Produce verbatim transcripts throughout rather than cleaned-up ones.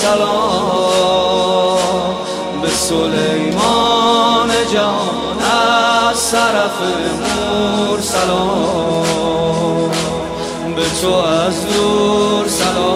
سلام به سلیمان جان از طرف مور سلام به تو از دور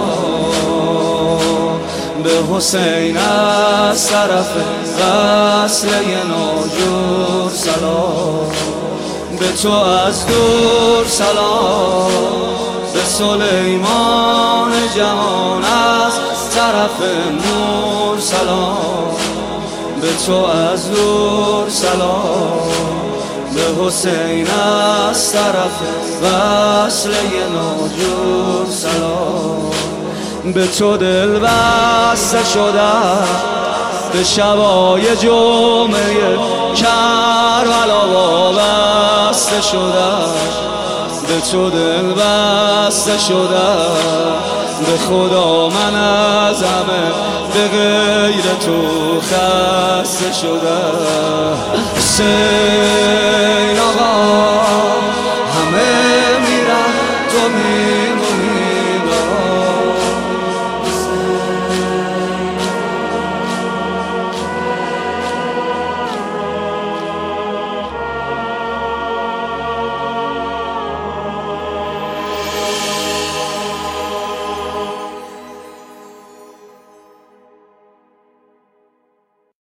سلام به حسین از طرف وصله ناجور سلام به تو از دور سلام به سلیمان جهان از طرف نور سلام به تو از دور سلام به حسین از طرف وصله ناجور سلام به تو دل بسته شده به شبای جمعه کربلا وابسته شده به تو دل بسته شده به خدا من از همه به غیر تو خسته شده حسین آقا همه میرن تو میرن